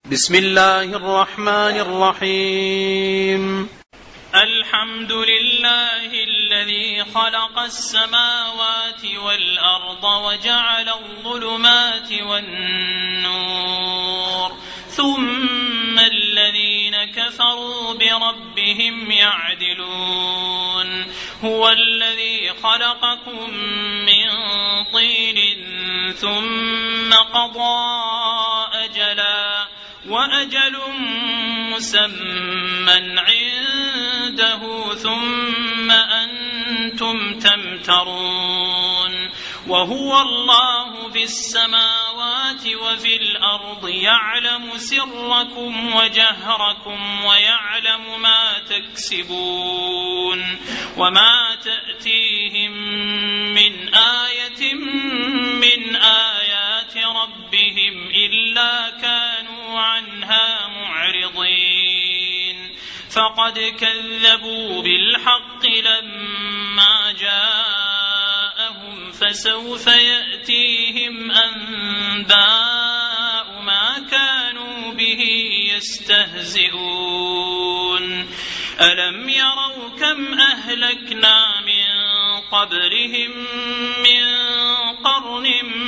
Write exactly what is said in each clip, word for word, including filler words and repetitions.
بسم الله الرحمن الرحيم. الحمد لله الذي خلق السماوات والأرض وجعل الظلمات والنور ثم الذين كفروا بربهم يعدلون. هو الذي خلقكم من طين ثم قضى أجلا وأجل مسمى عنده ثم أنتم تمترون. وهو الله في السماوات وفي الأرض يعلم سركم وجهركم ويعلم ما تكسبون وما تأتيهم من آية من آيات ربهم إلا كانوا عنها معرضين. فقد كذبوا بالحق لما جاءهم فسوف يأتيهم أنباء ما كانوا به يستهزئون. ألم يروا كم أهلكنا من قبلهم من قرن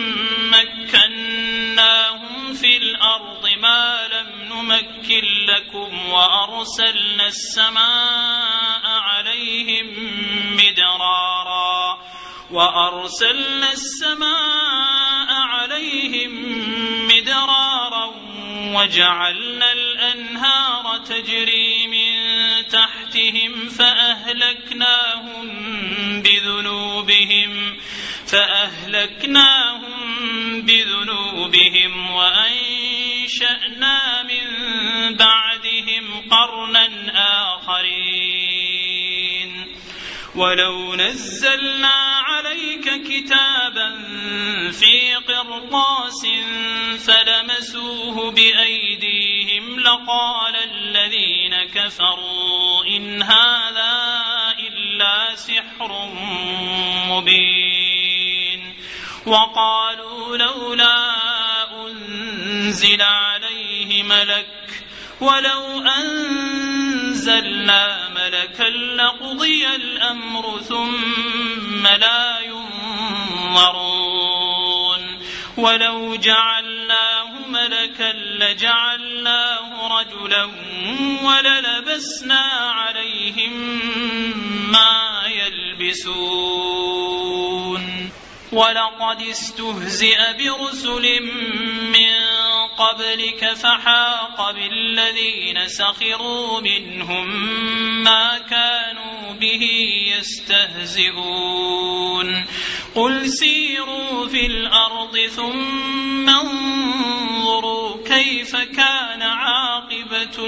مكناهم في الأرض ما لم نمكن لكم وأرسلنا السماء عليهم مدرارا وأرسلنا السماء عليهم مدرارا وجعلنا الأنهار تجري من تحتهم فأهلكناهم بذنوبهم فأهلكناهم بذنوبهم وأنشأنا من بعدهم قرنا آخرين. ولو نزلنا عليك كتابا في قرطاس فلمسوه بأيديهم لقال الذين كفروا إن هذا إلا سحر مبين. وقالوا لولا أنزل عليه ملك ولو أنزلنا ملكا لقضي الأمر ثم لا ينظرون. ولو جعلناه ملكا لجعلناه رجلا وللبسنا عليهم ما يلبسون. ولقد استهزئ برسل من قبلك فحاق بالذين سخروا منهم ما كانوا به يستهزئون. قل سيروا في الأرض ثم انظروا كيف كان عاقبة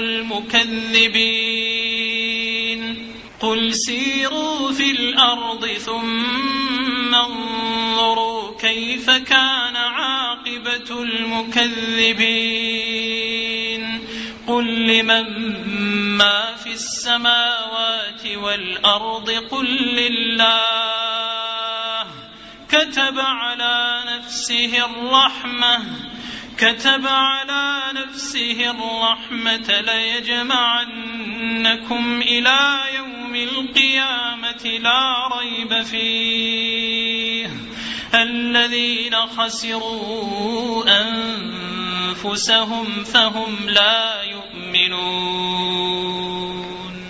المكذبين. قل سيروا في الأرض ثم انظروا كيف كان عاقبة المكذبين. قل لمن ما في السماوات والأرض قل لله كتب على نفسه الرحمة كتب على نفسه الرحمة ليجمعنكم إلى يوم القيامة لا ريب فيه. الذين خسروا أنفسهم فهم لا يؤمنون.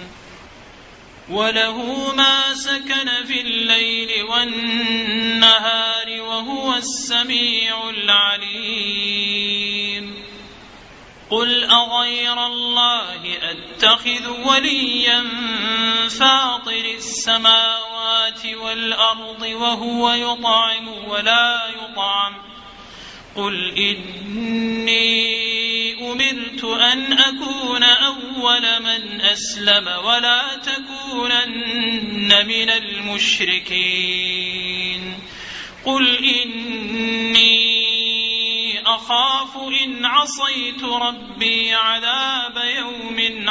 وله ما سكن في الليل والنهار وهو السميع العليم. قل أغير الله أتخذ وليا فاطر السماوات والأرض وهو يطعم ولا يطعم. قل إني أمرت أن أكون أول من أسلم ولا تكونن من المشركين. قل إني أخاف إن عصيت ربي عذاب يوم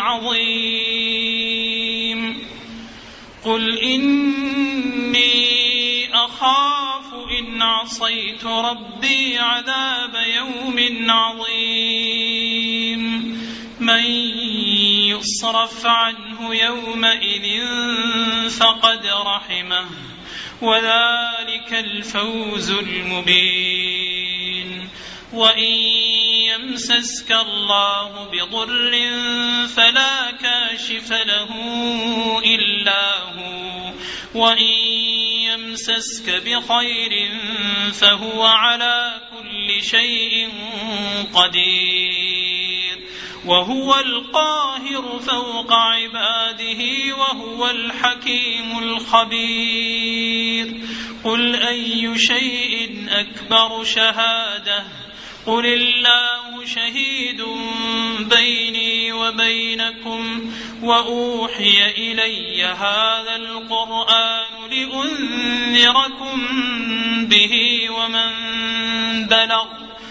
عظيم. قل إني أخاف إن عصيت ربي عذاب يوم عظيم. من يصرف عنه يومئذ فقد رحمه وذلك الفوز المبين. وإن يمسسك الله بضر فلا كاشف له إلا هو وإن يمسسك بخير فهو على كل شيء قدير وهو القاهر فوق عباده وهو الحكيم الخبير. قل أي شيء أكبر شهادة قل الله شهيد بيني وبينكم وأوحي إلي هذا القرآن لأنذركم به ومن بلغ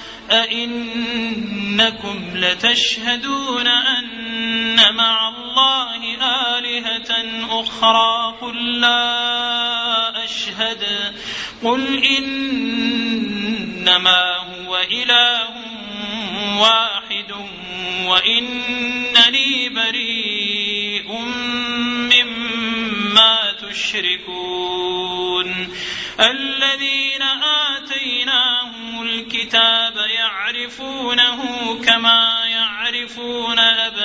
أئنكم لتشهدون أن مع الله آلهة أخرى قل لا أشهد قل إنما هو إله واحد وإنني بريء مما تشركون. الذين آتيناهم الكتاب يعرفونه كما يعرفون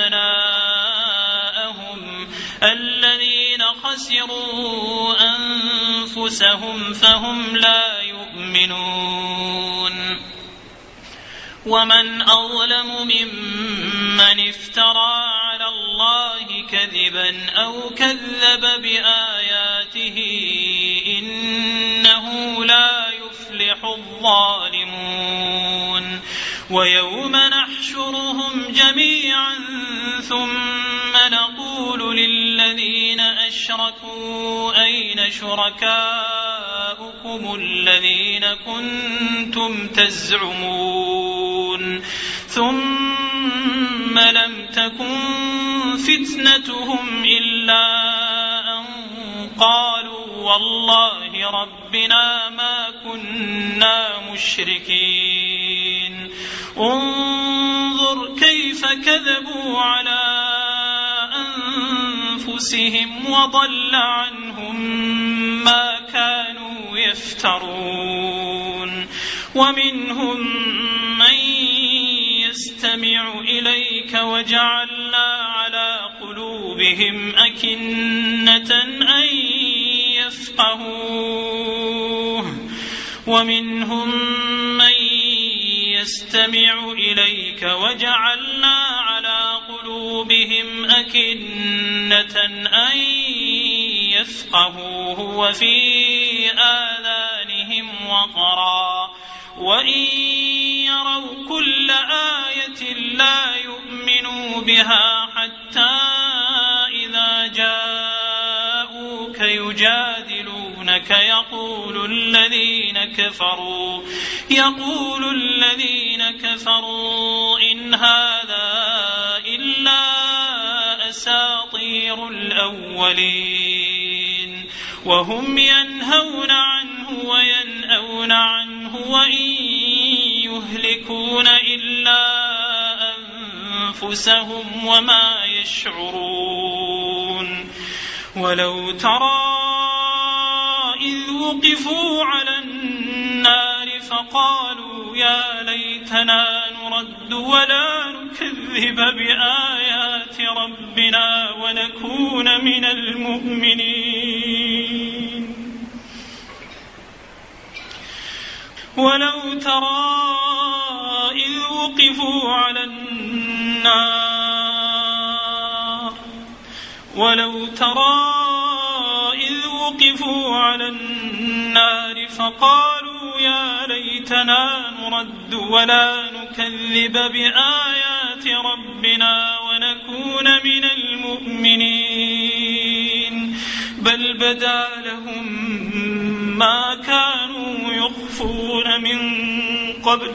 أبناءهم الذين خسروا أنفسهم فهم لا يؤمنون. ومن أظلم ممن افترى على الله كذبا أو كذب بآياته إنه لا يفلح الظالمون. ويوم نحشرهم جميعا ثم نقول للذين أشركوا أين شركاؤكم الذين كنتم تزعمون ثم لم تكن فتنتهم إلا أن قالوا والله ربنا ما كنا مشركين. انظر كيف كذبوا على أنفسهم وضل عنهم ما كانوا يفترون. ومنهم من يستمع إليك وجعلنا على قلوبهم أكنة أن يفقهوه ومنهم من يستمع إليك وجعلنا على قلوبهم أكنة أن يفقهوه وفي آذانهم وقرا وإن يروا كل آية لا يؤمنوا بها حتى إذا جاءوك يجادلونك يقول الذين كفروا يقول الذين كفروا إن هذا إلا أساطير الأولين وهم ينهون عنه وينأون عنه وإن يهلكون إلا أنفسهم وما يشعرون. ولو ترى إذ وقفوا على النار فقالوا يا ليتنا نرد ولا نكذب بآيات ربنا ونكون من المؤمنين. ولو ترى إذ وقفوا على النار ولو ترى إذ وقفوا على النار فقالوا يا ليتنا نرد ولا نكذب بآيات ربنا ونكون من المؤمنين بل بدا لهم ما كانوا يخفون من قبل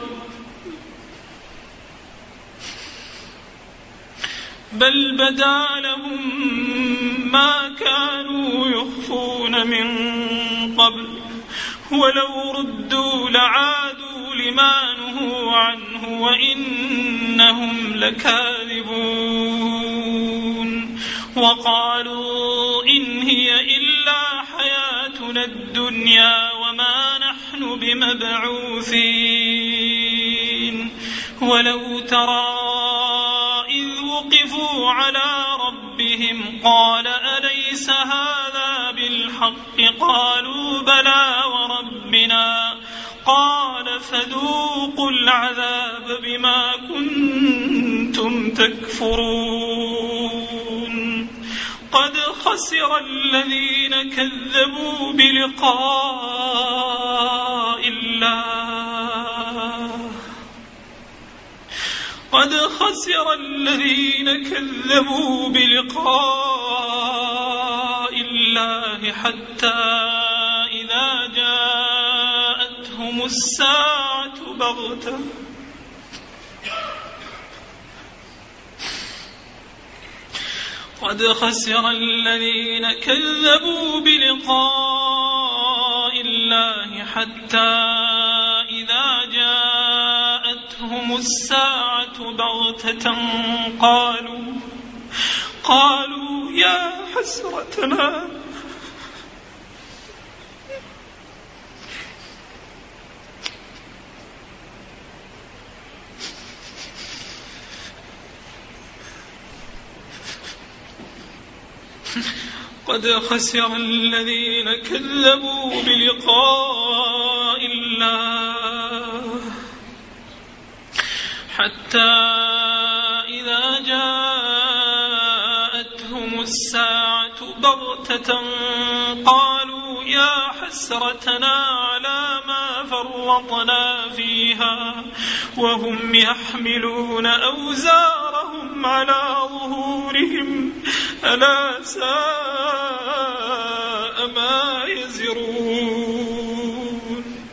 بل بدا لهم ما كانوا يخفون من قبل ولو ردوا لعادوا لما نهوا عنه وإنهم لكاذبون. وقالوا إن هي إلا حياتنا الدنيا وما نحن بمبعوثين ولو ترى إذ وقفوا على ربهم قال أليس هذا بالحق قالوا بلى وربنا قال فذوقوا العذاب بما كنتم تكفرون قد خسر الذين كذبوا بلقاء الله قد خسر الذين كذبوا بلقاء الله حتى إذا جاءتهم الساعة بغتة قد خسر الذين كذبوا بلقاء الله حتى إذا جاءتهم الساعة بغتة قالوا قالوا يا حسرتنا قد خسر الذين كذبوا بلقاء الله حتى إذا جاءتهم الساعة بغتة قالوا يا حسرتنا على ما فرطنا فيها وهم يحملون أوزارهم على ظهورهم ألا ساء ما يزرون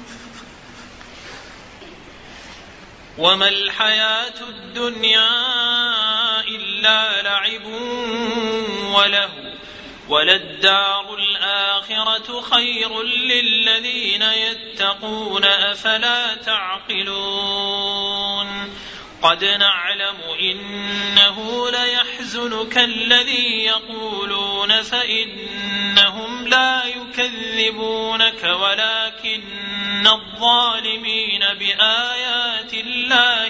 وما الحياة الدنيا إلا لعب وله وللدار الآخرة خير للذين يتقون أفلا تعقلون قد نعلم إنه ليحزنك الذي يقولون فإنهم لا يكذبونك ولكن الظالمين بآيات الله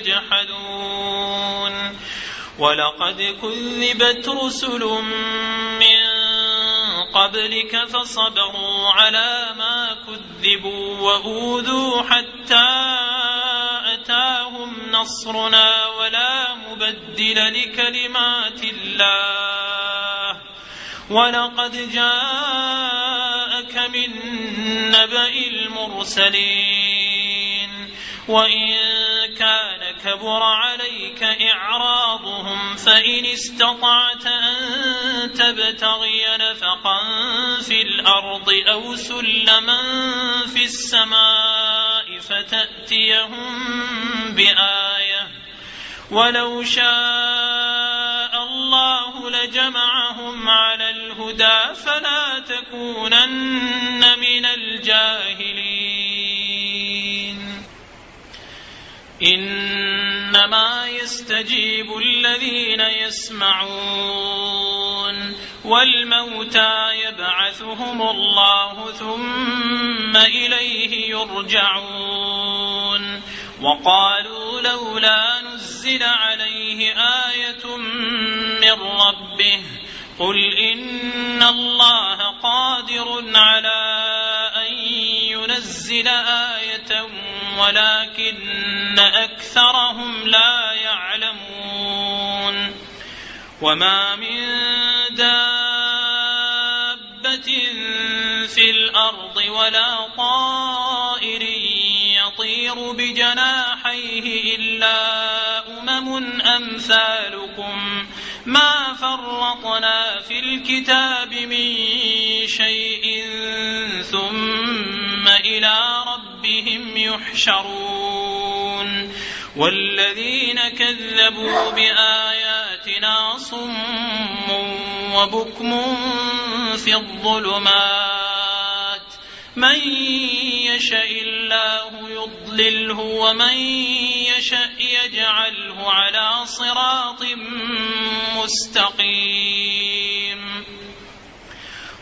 يجحدون ولقد كذبت رسل من قبلك فصبروا على ما كذبوا وأوذوا حتى أتاهم نصرنا ولا مبدل لكلمات الله ولقد جاءك من نبأ المرسلين وإن كان كبر عليك إعراضهم فإن استطعت أن تبتغي نفقا في الأرض أو سلما في السماء فتأتيهم بآية ولو شاء الله لجمعهم على الهدى فلا تكونن من الجاهلين إنما يستجيب الذين يسمعون والموتى يبعثهم الله ثم إليه يرجعون وقالوا لولا نزل عليه آية من ربه قل إن الله قادر على أن ينزل آية ولكن أكثرهم لا يعلمون وما من دابة في الأرض ولا طائر يطير بجناحيه إلا أمم أمثالكم ما فرطنا في الكتاب من شيء ثم إلى ربهم يحشرون والذين كذبوا بآياتنا صم وبكم في الظلمات من يشاء الله يضلله ومن يشاء يجعله على صراط مستقيم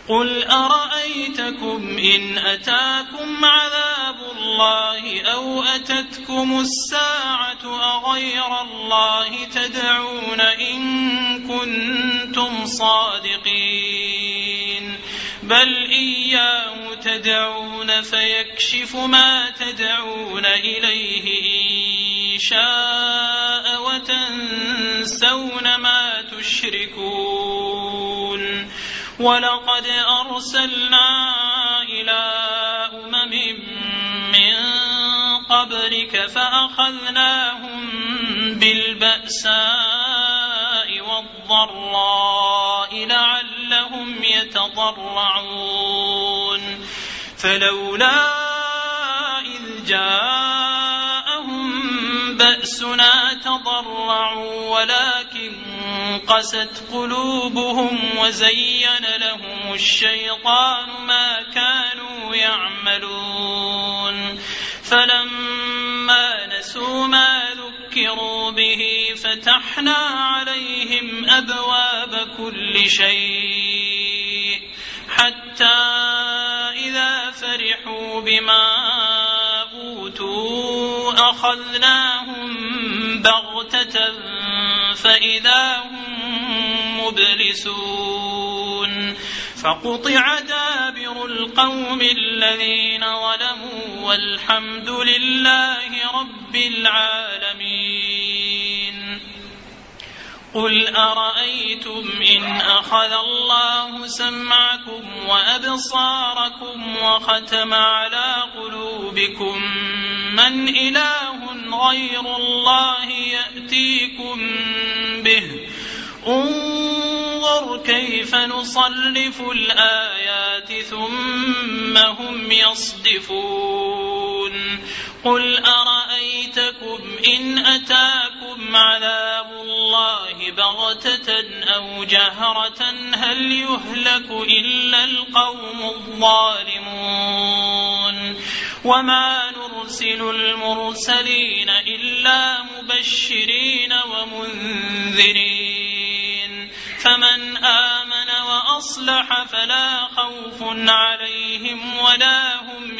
قل أرأيتكم إن أتاكم عذاب الله أو أتتكم الساعة أغير الله تدعون إن كنتم صادقين بل إياه تدعون فيكشف ما تدعون إليه إن شاء وتنسون ما تشركون ولقد أرسلنا إلى أمم من قبلك فأخذناهم بالبأساء والضراء لعلهم يتضرعون فلولا إذ جاءهم بأسنا تضرعوا ولكن قست قلوبهم وزين لهم الشيطان ما كانوا يعملون فلما نسوا ما ذكروا به فتحنا عليهم أبواب كل شيء حتى إذا فرحوا بما أوتوا أخذناهم بغتة فإذا هم مبلسون فقطع دابر القوم الذين ظلموا والحمد لله رب العالمين قل أرأيتم إن أخذ الله سمعكم وأبصاركم وختم على قلوبكم من إله غير الله يأتيكم به انظر كيف نصرف الآيات ثم هم يصدفون قل أرأيتكم إن أتاكم عذاب الله بغتة أو جهرة هل يهلك إلا القوم الظالمون وما نرسل المرسلين إلا مبشرين ومنذرين فمن آمن وأصلح فلا خوف عليهم ولا هم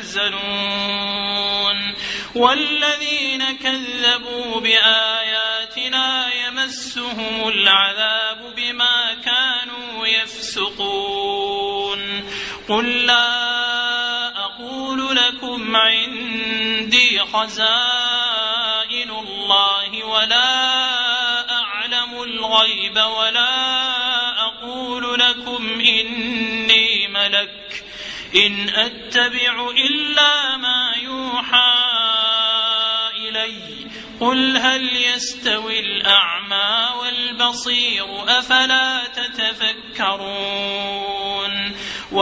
يحزنون والذين كذبوا بآياتنا يمسهم العذاب بما كانوا يفسقون قل لا أقول لكم عندي خزائن الله ولا أعلم الغيب ولا أقول لكم إني ملك إن أتبع إلا ما يوحى إلي قل هل يستوي الأعمى والبصير أفلا تتفكرون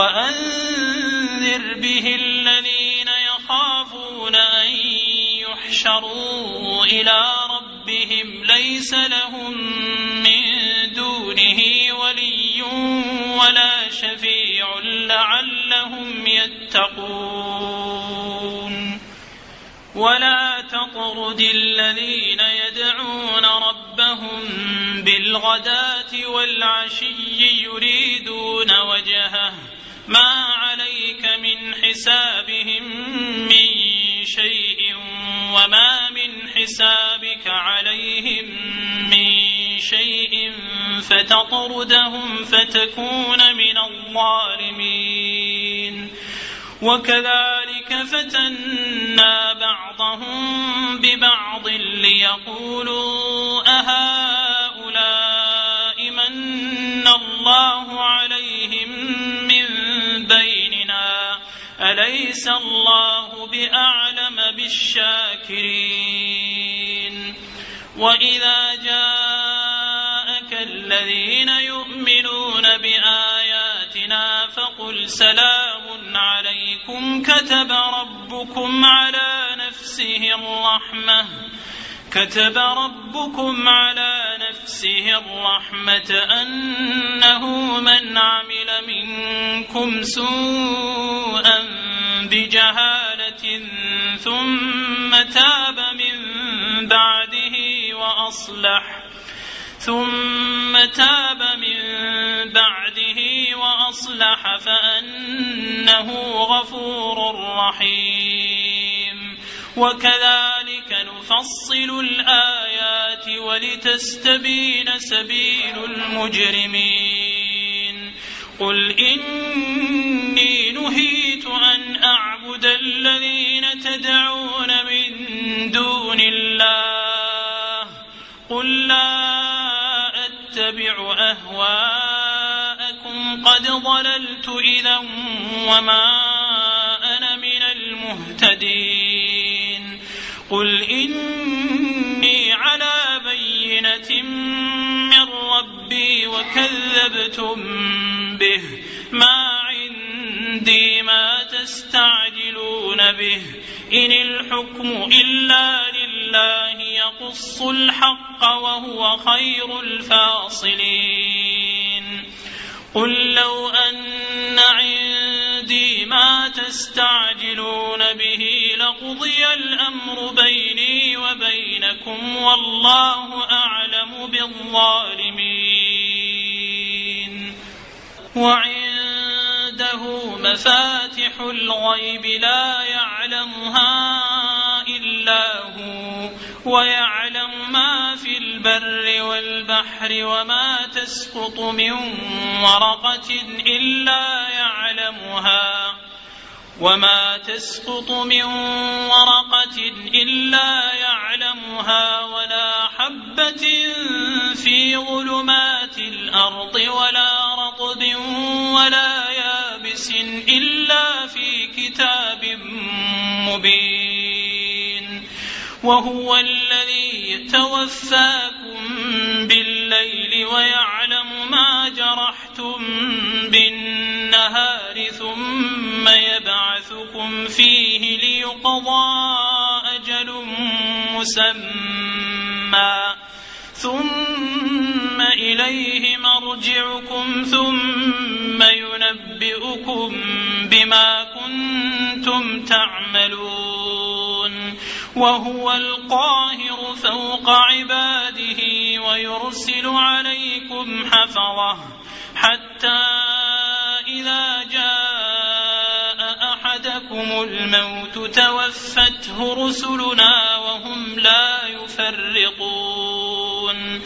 وأنذر به الذين يخافون أن يحشروا إلى ربهم ليس لهم من دونه ولي ولا شفيع لعلهم يتقون ولا تطرد الذين يدعون ربهم بالغداة والعشي يريدون وجهه ما عليك من حسابهم من شيء وما من حسابك عليهم من شيء فتطردهم فتكون من الظالمين وكذلك فتنا بعضهم ببعض ليقولوا أهؤلاء من الله عليهم من بيننا أليس الله بأعلم بالشاكرين وإذا جاءك الذين يؤمنون بآياتنا فقل سلام عليكم كتب ربكم على نفسه الرحمة كتب ربكم على نفسه الرحمة أنه من عمل منكم سوءا بجهالة ثم تاب من بعده وأصلح ثم تاب من بعده وأصلح فأنه غفور رحيم. وكذلك نفصل الآيات ولتستبين سبيل المجرمين. قل إني نهيت أن أعبد الذين تدعون من دون الله قل لا أتبع أهواءكم قد ضللت إذا وما أنا من المهتدين. قل إني على بينة من ربي وكذبتم به ما عندي ما تستعجلون به إن الحكم إلا لله يقص الحق وهو خير الفاصلين. قل لو أن عندي ما تستعجلون به لقضي الأمر بيني وبينكم والله أعلم بالظالمين. وعنده مفاتح الغيب لا يعلمها إلا هو ويعلم ما في البر والبحر وما تسقط من ورقة إلا يعلمها وما تسقط من ورقة إلا يعلمها ولا حبة في ظلمات الأرض ولا رطب ولا يابس إلا في كتاب مبين. وهو الذي يتوفاكم بالليل ويعلم ما جرحتم بالنهار ثم يبعثكم فيه ليقضى أجل مسمى ثم إليه مرجعكم ثم ينبئكم بما كنتم تعملون. وهو القاهر فوق عباده ويرسل عليكم حفظه حتى إذا جاء أحدكم الموت توفته رسلنا وهم لا يفرطون.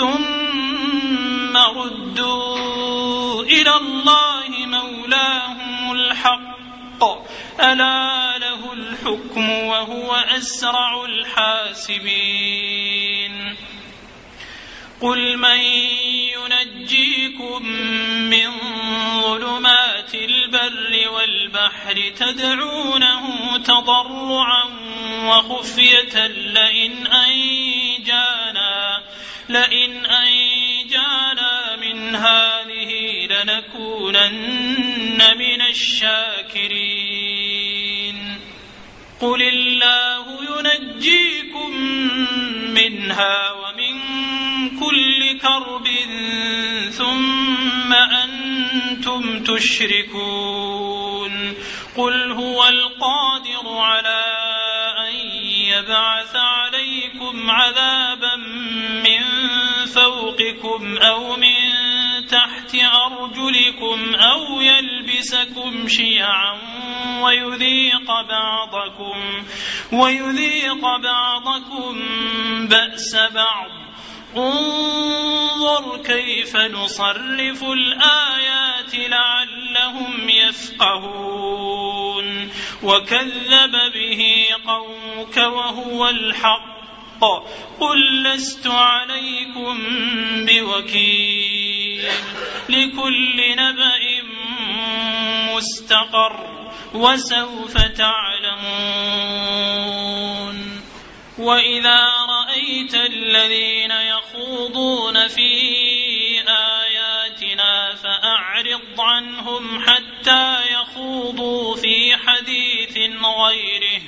ثم ردوا إلى الله مولاهم الحق ألا له الحكم وهو أسرع الحاسبين. قل من ينجيكم من ظلمات البر والبحر تدعونه تضرعا وخفية لئن أنجانا لئن أنجانا من هذه لنكونن من الشاكرين. قل الله ينجيكم منها ومن كل كرب ثم أنتم تشركون. قل هو القادر على أن يبعث عليكم عذابا من فوقكم أو من تحت أرجلكم أو يلبسكم شيعا ويذيق بعضكم ويذيق بعضكم بأس بعض. انظر كيف نصرف الآيات لعلهم يفقهون. وكذب به قومك وهو الحق قل لست عليكم بوكيل. لكل نبأ مستقر وسوف تعلمون. وإذا رأيت الذين يخوضون في آياتنا فأعرض عنهم حتى يخوضوا في حديث غيره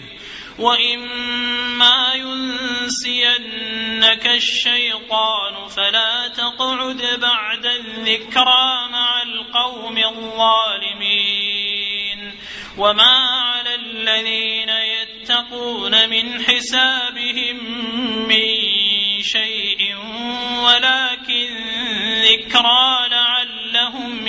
وإما ينسينك الشيطان فلا تقعد بعد الذكرى مع القوم الظالمين. وما على الذين يتقون من حسابهم من شيء ولكن ذكرى لعلهم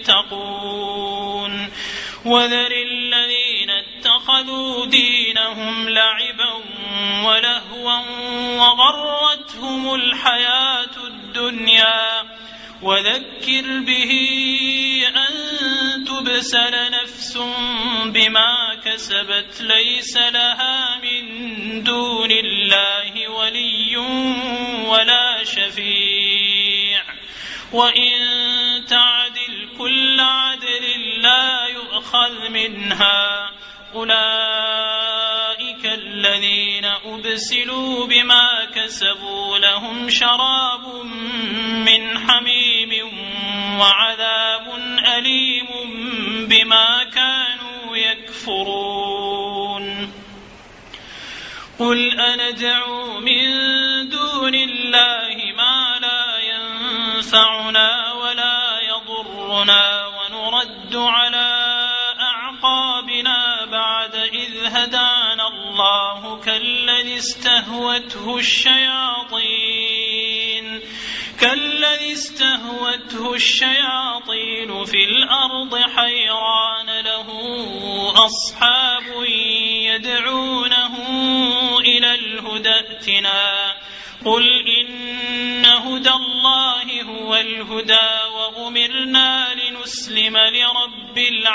يتقون وذر الذين اتخذوا دينهم لعبا ولهوا وغرتهم الحياة الدنيا وذكر به أن تبسل نفس بما كسبت ليس لها من دون الله ولي ولا شفيع وإن تعدل كل عدل لا يؤخذ منها أولئك الذين أبسلوا بما كسبوا لهم شراب من حميم وعذاب أليم بما كانوا يكفرون قل أندعو من دون الله ما لا ينفعنا ولا يضرنا ونرد على أعقابنا بعد إذ هدانا الله كالذي استهوته الشياطين كالذي استهوته الشياطين في الأرض حيران له أصحاب يدعونه إلى الهدى ائتنا قل إن هدى الله هو الهدى وأمرنا لنسلم لرب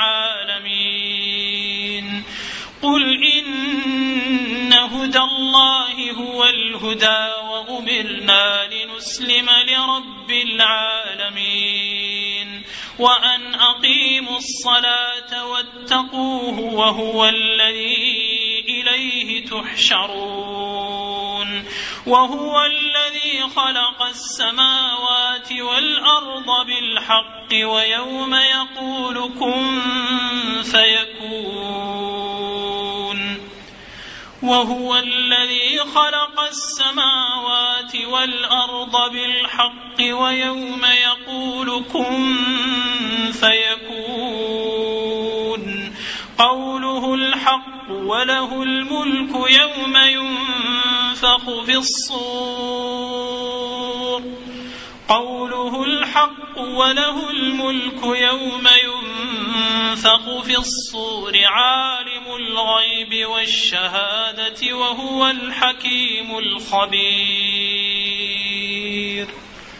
العالمين قل إن هدى الله هو الهدى وأمرنا لنسلم لرب العالمين وأن أقيموا الصلاة واتقوه وهو الذي إليه تحشرون وهو الذي خلق السماوات والأرض بالحق ويوم يقول كن فيكون وهو الذي خلق السماوات والأرض بالحق ويوم يقول كن فيكون قوله الحق وله الملك يوم ينفخ في الصور قوله الحق وله الملك يوم ينفخ في الصور عالم الغيب والشهادة وهو الحكيم الخبير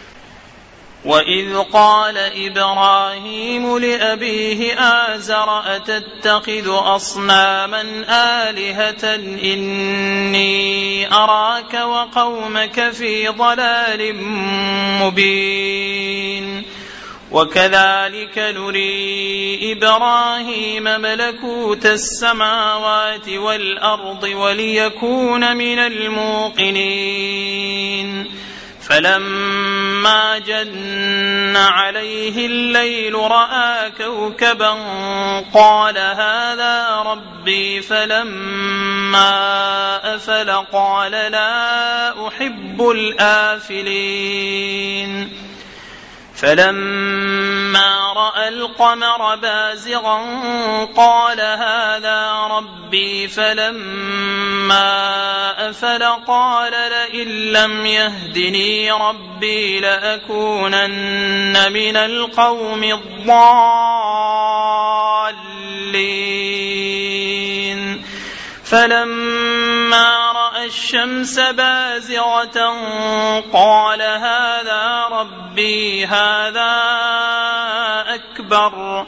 وإذ قال إبراهيم لأبيه آزر أتتخذ أصناما آلهة إني أراك وقومك في ضلال مبين وكذلك نري إبراهيم ملكوت السماوات والأرض وليكون من الموقنين فلما جن عليه الليل رأى كوكبا قال هذا ربي فلما أفل قال لا أحب الآفلين فلما رأى القمر بازغا قال هذا ربي فلما أفل قال لئن لم يهدني ربي لأكونن من القوم الضالين فلما رأى الشمس بازغة قال هذا ربي هذا أكبر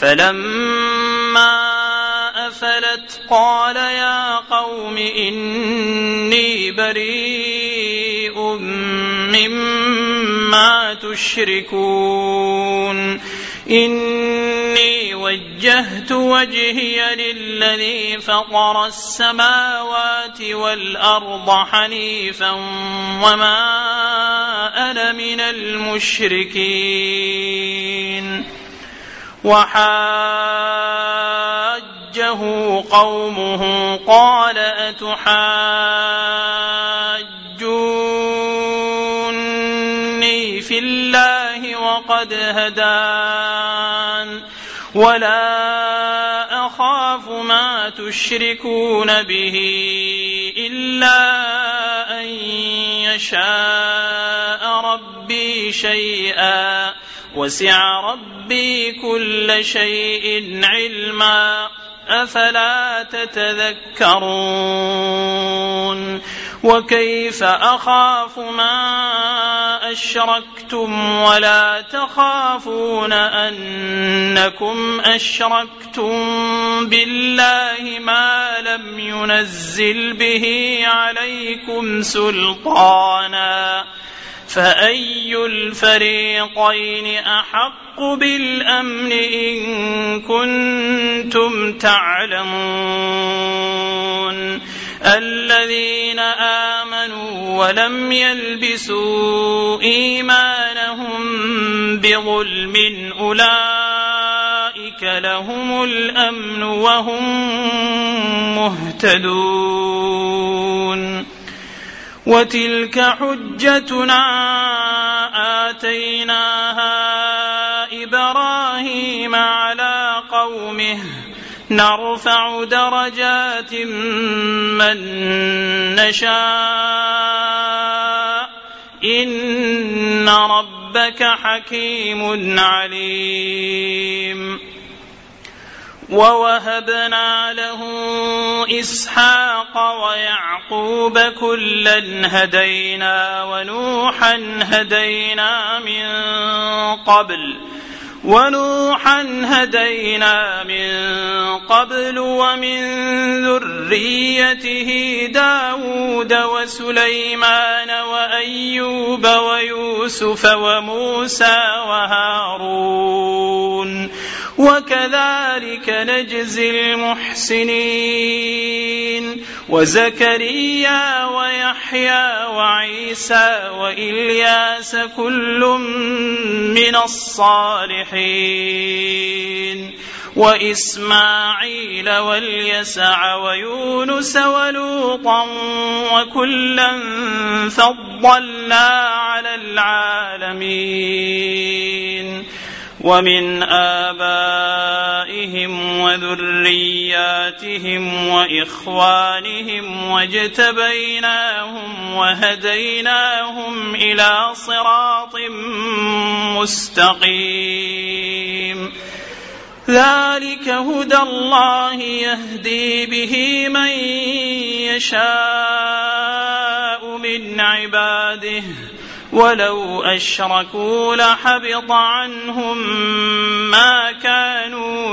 فلما أفلت قال يا قوم إني بريء مما تشركون إني وجهت وجهي للذي فطر السماوات والأرض حنيفا وما أنا من المشركين وحاجه قومه قال أتحاجوني في الله وقد هدان ولا أخاف ما تشركون به إلا أن يشاء ربي شيئا وسع ربي كل شيء علما أفلا تتذكرون وكيف أخاف ما أشركتم ولا تخافون أنكم أشركتم بالله ما لم ينزل به عليكم سلطانا فأي الفريقين أحق بالأمن إن كنتم تعلمون الذين آمنوا ولم يلبسوا إيمانهم بظلم أولئك لهم الأمن وهم مهتدون وتلك حجتنا آتيناها إبراهيم على قومه نرفع درجات من نشاء إن ربك حكيم عليم ووهبنا له إسحاق ويعقوب كلا هدينا ونوحا هدينا من قبل ونوحا هدينا من قبل ومن ذريته داود وسليمان وأيوب ويوسف وموسى وهارون وكذلك نجزي المحسنين وزكريا ويحيى وعيسى وإلياس كل من الصالحين وإسماعيل واليسع ويونس ولوطا وكلا فضلنا على العالمين ومن آبائهم وذرياتهم وإخوانهم واجتبيناهم وهديناهم إلى صراط مستقيم ذلك هدى الله يهدي به من يشاء من عباده ولو أشركوا لحبط عنهم ما كانوا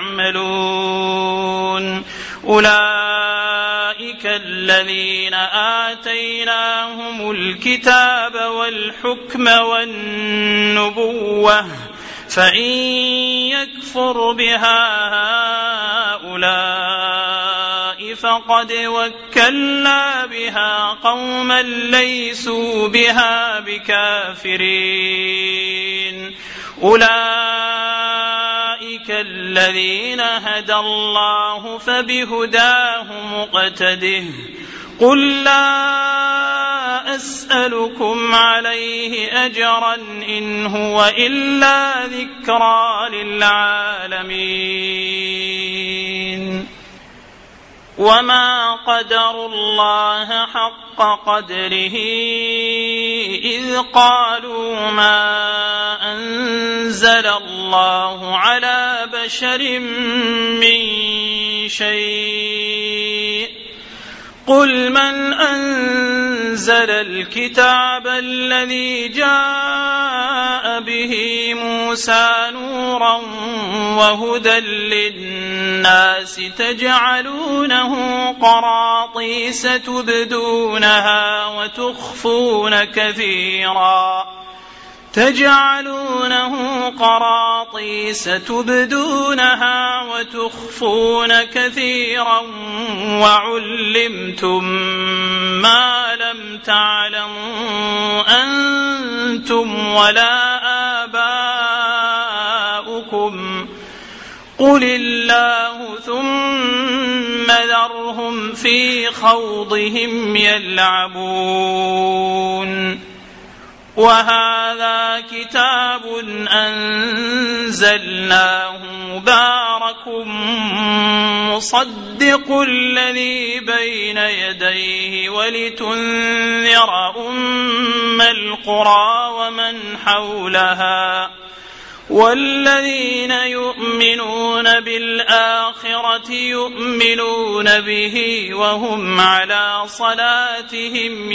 يعملون أولئك الذين آتيناهم الكتاب والحكم والنبوة فإن يكفر بها هؤلاء فقد وكلنا بها قوما ليسوا بها بكافرين أولئك الذين هدى الله فبهداه مقتده قل لا أسألكم عليه أجرا إن هو إلا ذكرى للعالمين وما قدروا الله حق قدره إذ قالوا ما أنزل الله على بشر من شيء قل من أنزل الكتاب الذي جاء به موسى نورا وهدى للناس تجعلونه قراطيس تبدونها وتخفون كثيرا تجعلونه قراطيس تبدونها وتخفون كثيرا وعلمتم ما لم تعلموا أنتم ولا آباؤكم قل الله ثم ذرهم في خوضهم يلعبون وهذا كتاب أنزلناه مبارك معكم مصدق الذي بين يديه ولتنذر أم القرى ومن حولها والذين يؤمنون بالآخرة يؤمنون به وهم على صلاتهم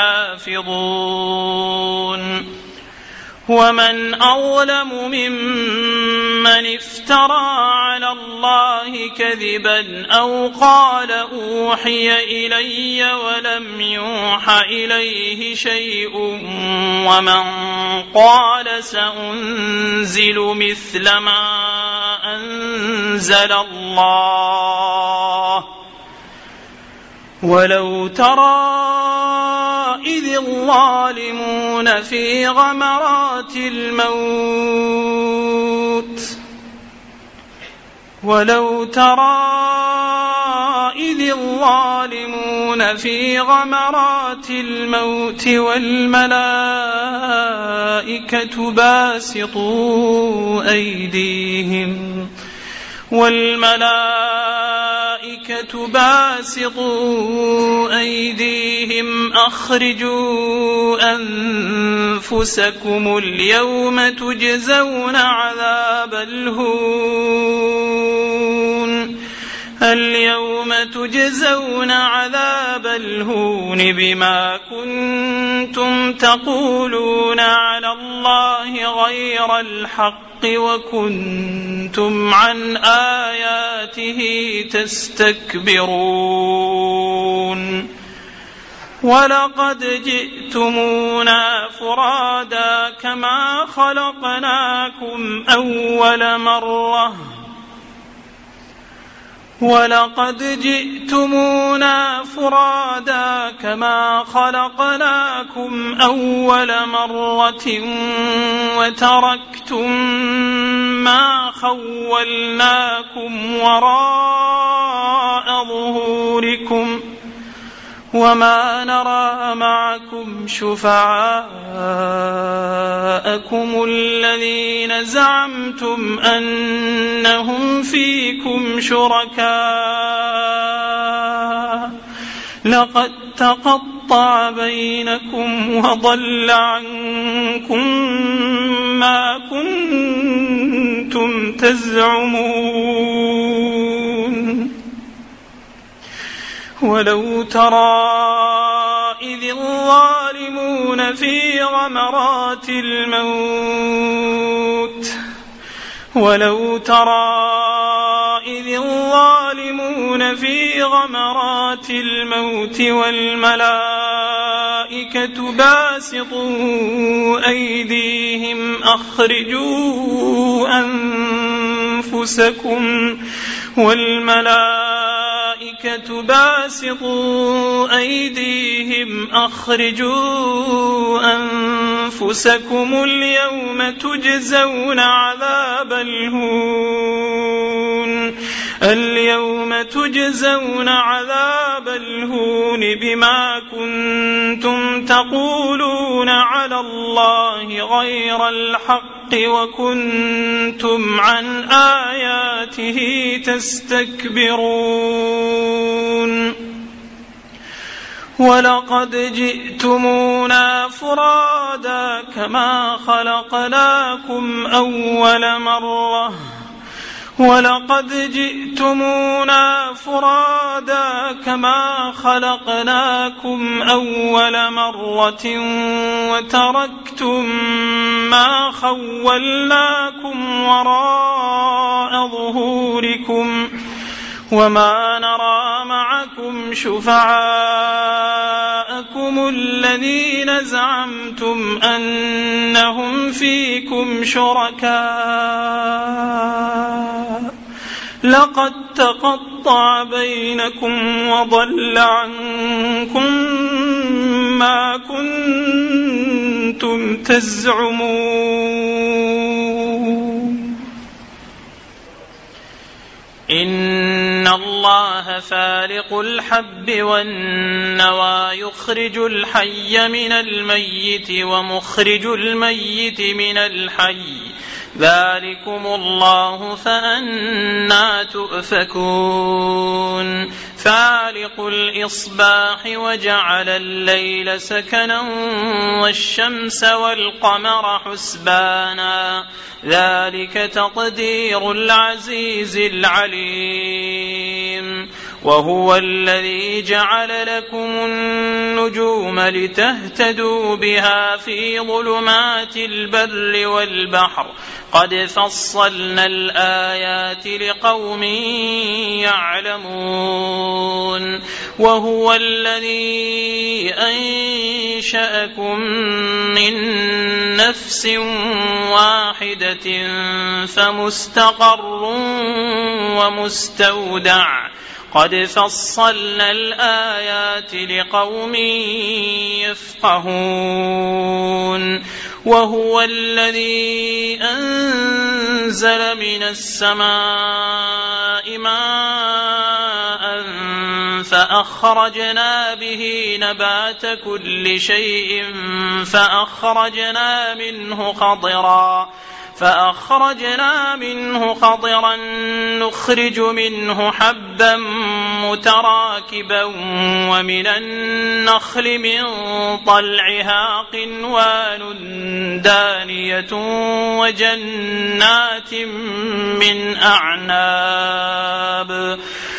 يحافظون ومن أظلم ممن افترى على الله كذبا أو قال أوحي إلي ولم يوحى إليه شيء ومن قال سأنزل مثل ما أنزل الله ولو ترى إذ الظالمون في غمرات الموت ولو ترى إذ الظالمون في غمرات الموت والملائكة باسطوا أيديهم والملائكة باسطوا أيديهم أخرجوا أنفسكم اليوم تجزون عذاب الهون اليوم تجزون عذاب الهون بما كنتم تقولون على الله غير الحق وكنتم عن آياته تستكبرون ولقد جئتمونا فرادا كما خلقناكم أول مرة ولقد جئتمونا فرادا كما خلقناكم أول مرة وتركتم ما خولناكم وراء ظهوركم وما نرى معكم شفعاءكم الذين زعمتم أنهم فيكم شركاء لقد تقطع بينكم وضل عنكم ما كنتم تزعمون ولو ترى إذ الظالمون في غمرات الموت ولو ترى إذ الظالمون في غمرات الموت والملائكة باسطوا أيديهم أخرجوا أنفسكم والملائكة باسطوا أيديهم أخرجوا أنفسكم اليوم تجزون عذاب الهون اليوم تجزون عذاب الهون بما كنتم تقولون على الله غير الحق وكنتم عن آياته تستكبرون ولقد جئتمونا فرادا كما خلقناكم أول مرة ولقد جئتمونا فرادا كما خلقناكم أول مرة وتركتم ما خولناكم وراء ظهوركم وما نرى معكم شفعاءكم الذين زعمتم أنهم فيكم شركاء لقد تقطع بينكم وضل عنكم ما كنتم تزعمون إن الله فالق الحب والنوى يخرج الحي من الميت ومخرج الميت من الحي ذلكم الله فأنى تؤفكون فالق الإصباح وجعل الليل سكنا والشمس والقمر حسبانا ذلك تقدير العزيز العليم وهو الذي جعل لكم النجوم لتهتدوا بها في ظلمات البر والبحر قد فصلنا الآيات لقوم يعلمون وهو الذي أنشأكم من نفس واحدة فمستقر ومستودع قد فصلنا الآيات لقوم يفقهون وهو الذي أنزل من السماء ماء فأخرجنا به نبات كل شيء فأخرجنا منه خضرا فأخرجنا منه خضرا نخرج منه حبا متراكبا ومن النخل من طلعها قنوان دانية وجنات من أعناب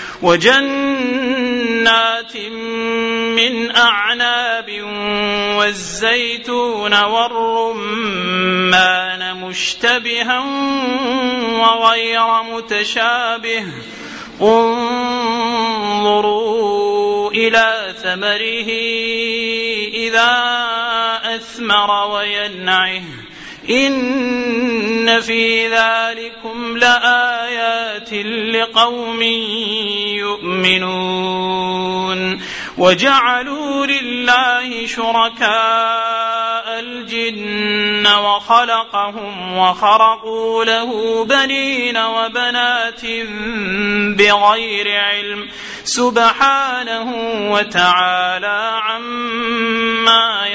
وجنات من أعناب والزيتون والرمان مشتبها وغير متشابه انظروا إلى ثمره إذا أثمر وينعه إن في ذلكم لآيات لقوم يؤمنون وجعلوا لله شركاء الجن وخلقهم وخرقوا له بنين وبنات بغير علم سبحانه وتعالى عما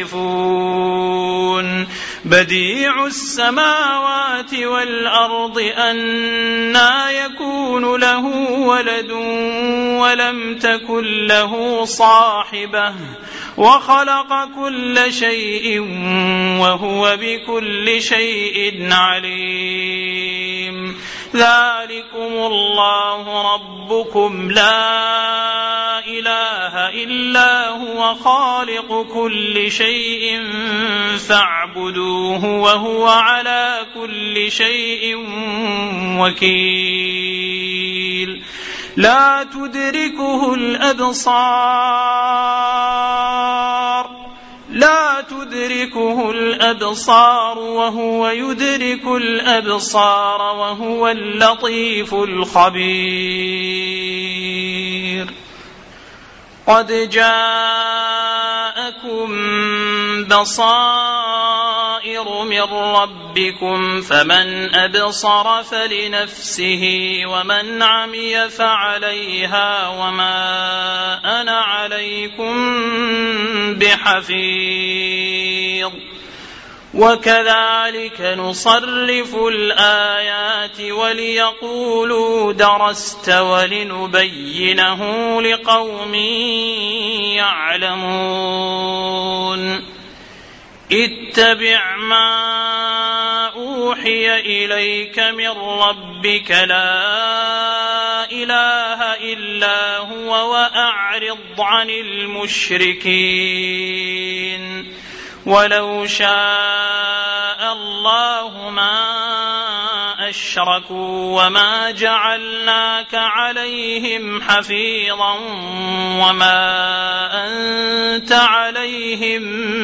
يصفون بديع السماوات والأرض أنى يكون له ولد ولم تكن له صاحبة وخلق كل شيء وهو بكل شيء عليم ذلكم الله ربكم لا إله إلا هو خالق كل شيء فاعبدوه وهو على كل شيء وكيل لا تدركه الأبصار لا تدركه الأبصار وهو يدرك الأبصار وهو اللطيف الخبير قد جاءكم بصائر من ربكم فمن أبصر فلنفسه ومن عمي فعليها وما أنا عليكم بحفيظ وكذلك نصرف الآيات وليقولوا درست ولنبينه لقوم يعلمون اتبع ما أوحي إليك من ربك لا إله إلا هو وأعرض عن المشركين ولو شاء الله ما أشركوا وما جعلناك عليهم حفيظا وما أنت عليهم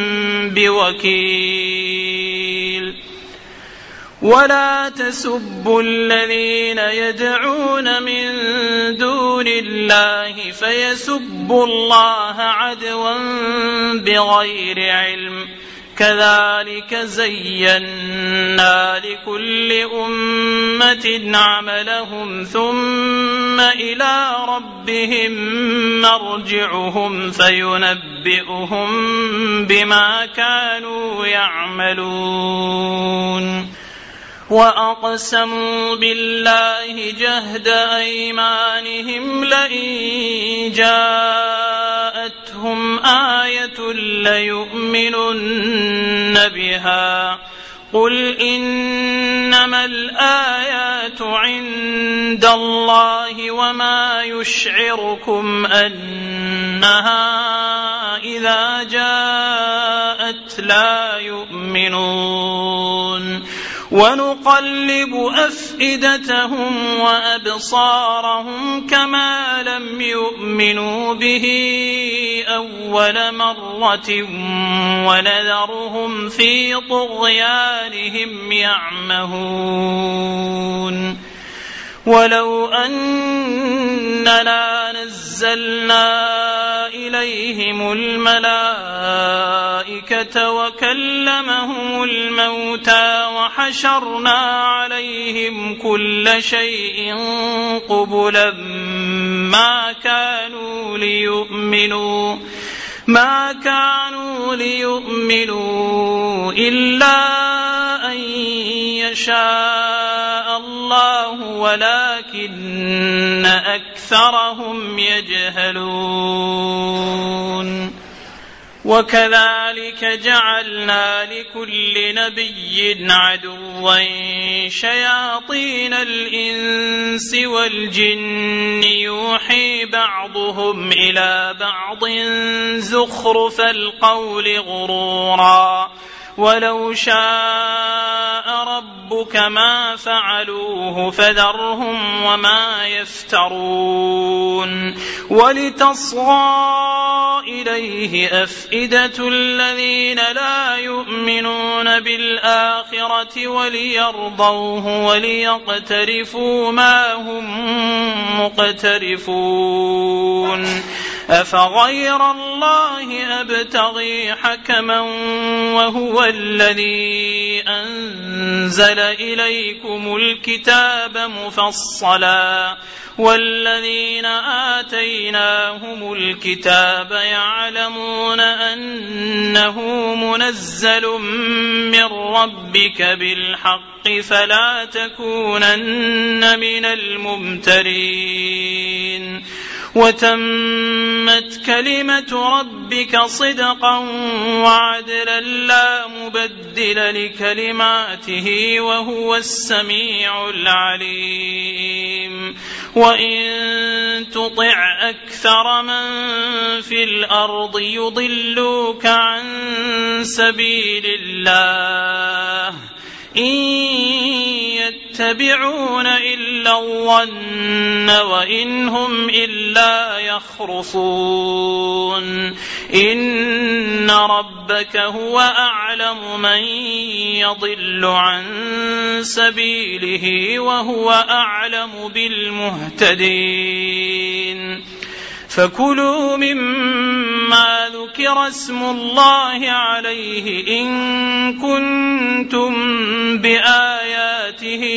بوكيل ولا تسبوا الذين يدعون من دون الله فيسبوا الله عدوا بغير علم كذلك زينا لكل أمة عملهم ثم إلى ربهم مرجعهم فينبئهم بما كانوا يعملون وأقسموا بالله جهد أيمانهم لئن جاءتهم آية ليؤمنن بها قل إنما الآيات عند الله وما يشعركم أنها إذا جاءت لا يؤمنون ونقلب أفئدتهم وأبصارهم كما لم يؤمنوا به أول مرة ونذرهم في طغيانهم يعمهون ولو أننا نزلنا إليهم الملائكة وكلمهم الموتى وحشرنا عليهم كل شيء قبلا ما كانوا ليؤمنوا ما كانوا ليؤمنوا إلا أن يشاء الله ولكن أكثرهم يجهلون وكذلك جعلنا لكل نبي عدوا شياطين الإنس والجن يوحي بعضهم إلى بعض زخرف القول غرورا ولو شاء ربك ما فعلوه فذرهم وما يفترون ولتصغى إليه أفئدة الذين لا يؤمنون بالآخرة وليرضوه وليقترفوا ما هم مقترفون أفغير الله أبتغي حكما وهو الذي أنزل إليكم الكتاب مفصلا والذين آتيناهم الكتاب يعلمون أنه منزل من ربك بالحق فلا تكونن من الممترين وتمت كلمة ربك صدقا وعدلا لا مبدل لكلماته وهو السميع العليم وإن تطع أكثر من في الأرض يضلوك عن سبيل الله إن يتبعون إلا الظن وإن هم إلا يخرصون إن ربك هو أعلم من يضل عن سبيله وهو أعلم بالمهتدين فكلوا مما ذكر اسم الله عليه إن كنتم بآياته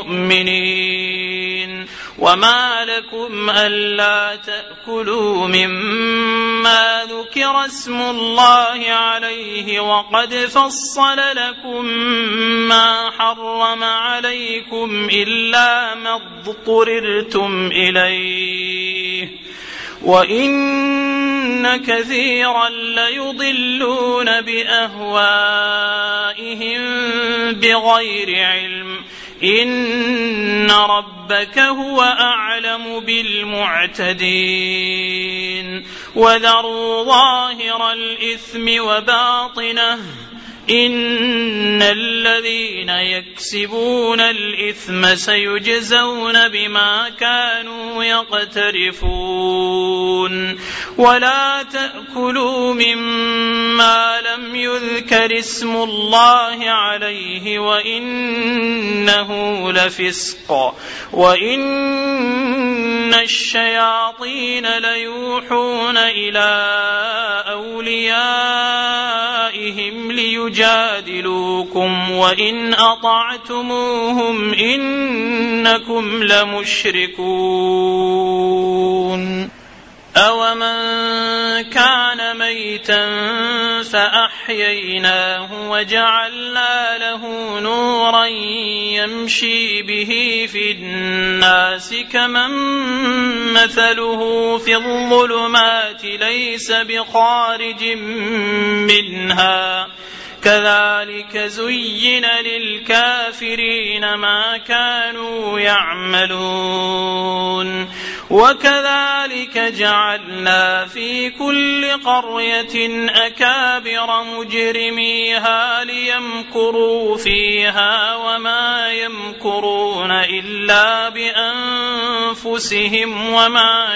مؤمنين وما لكم ألا تأكلوا مما ذكر اسم الله عليه وقد فصل لكم ما حرم عليكم إلا ما اضطررتم إليه وإن كثيرا ليضلون بأهوائهم بغير علم إن ربك هو أعلم بالمعتدين وذروا ظاهر الإثم وباطنه إن الذين يكسبون الإثم سيجزون بما كانوا يقترفون ولا تأكلوا مما لم يذكر اسم الله عليه وإنه لفسق وإن الشياطين ليوحون إلى أوليائهم ليجادلوكم وإن أطعتموهم إنكم لمشركون أومن كان ميتا فأحييناه وجعلنا له نورا يمشي به في الناس كمن مثله في الظلمات ليس بخارج منها كذلك زين للكافرين ما كانوا يعملون وكذلك جعلنا في كل قرية أكابر مجرميها ليمكروا فيها وما يمكرون إلا بأنفسهم وما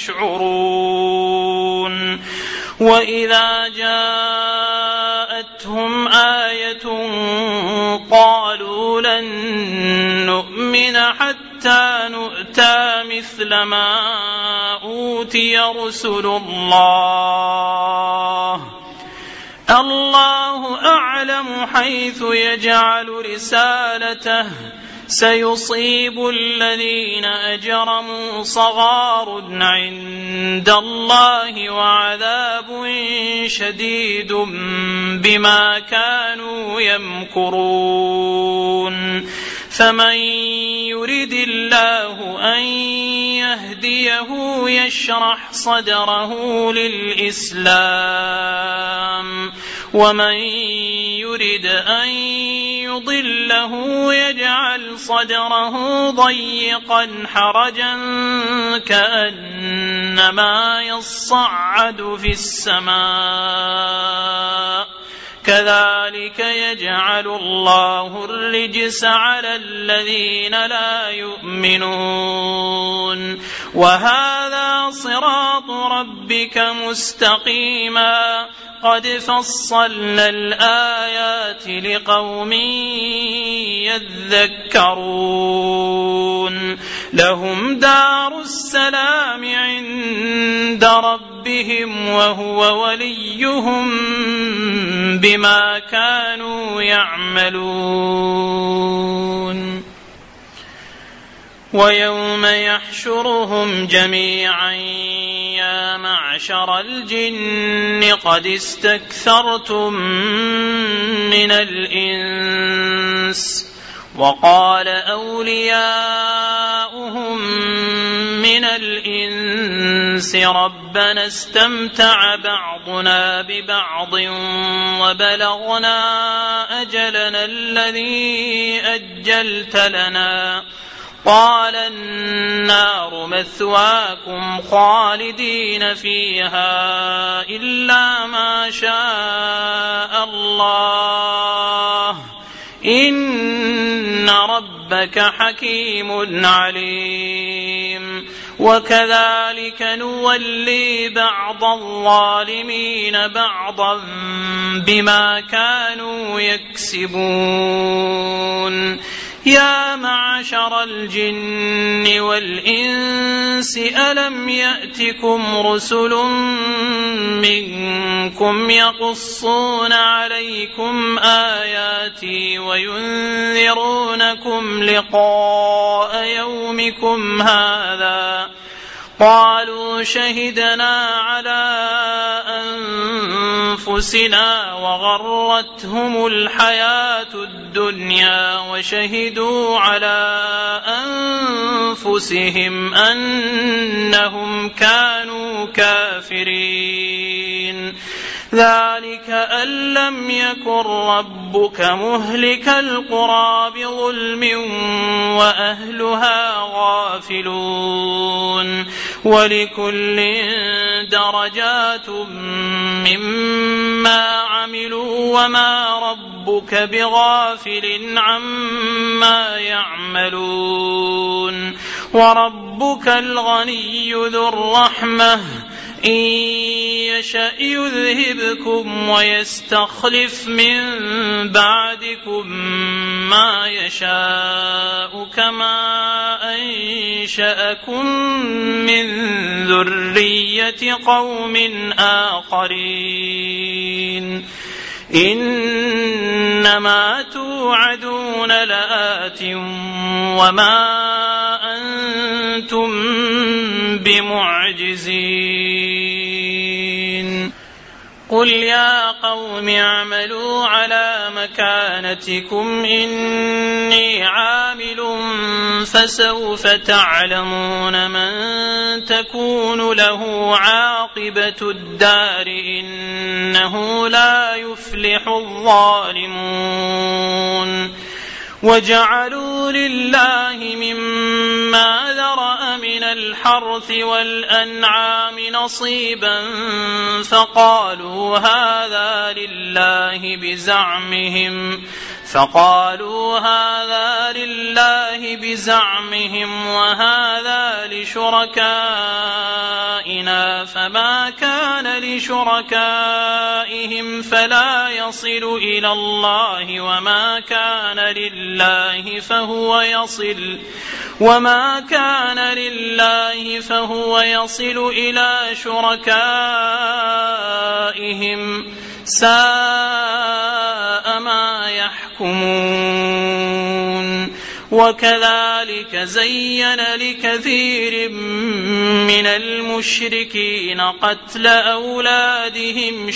يشعرون وإذا جاءتهم آية قالوا لن نؤمن حتى نؤتى مثل ما أوتي رسل الله الله أعلم حيث يجعل رسالته سيصيب الذين أجرموا صغار عند الله وعذاب شديد بما كانوا يمكرون فمن يرد الله أن يهديه يشرح صدره للإسلام ومن يرد أن يضله يجعل صدره ضيقا حرجا كأنما يصعد في السماء كذلك يجعل الله الرجس على الذين لا يؤمنون وهذا صراط ربك مستقيما قد فصلنا الآيات لقوم يذكرون لهم دار السلام عند ربهم وهو وليهم بما كانوا يعملون ويوم يحشرهم جميعا يا معشر الجن قد استكثرتم من الإنس وقال أولياؤهم من الإنس ربنا استمتع بعضنا ببعض وبلغنا أجلنا الذي أجلت لنا قال النار مثواكم خالدين فيها إلا ما شاء الله إن ربك حكيم عليم وكذلك نولي بعض الظالمين بعضا بما كانوا يكسبون يا معشر الجن والإنس ألم يأتكم رسل منكم يقصون عليكم آياتي وينذرونكم لقاء يومكم هذا قالوا شهدنا على أنفسنا وغرتهم الحياة الدنيا وشهدوا على أنفسهم أنهم كانوا كافرين ذلك أن لم يكن ربك مهلك القرى بظلم وأهلها غافلون ولكل درجات مما عملوا وما ربك بغافل عما يعملون وربك الغني ذو الرحمة إن يشأ يذهبكم ويستخلف من بعدكم ما يشاء كما أنشأكم من ذرية قوم آخرين إنما توعدون لآت وما أنتم بمعجزين قل يا قوم اعملوا على مكانتكم إني عامل فسوف تعلمون من تكون له عاقبة الدار إنه لا يفلح الظالمون وجعلوا لله مما ذرأ من الحرث والأنعام نصيبا فقالوا هذا لله بزعمهم فقالوا هذا لله بزعمهم وهذا لشركائنا فما كان لشركائهم فلا يصل إلى الله وما كان لله فهو يصل وما كان لله فهو يصل إلى شركائهم ساء ما يحكمون وكذلك زين لكثير من المشركين قتل أولادهم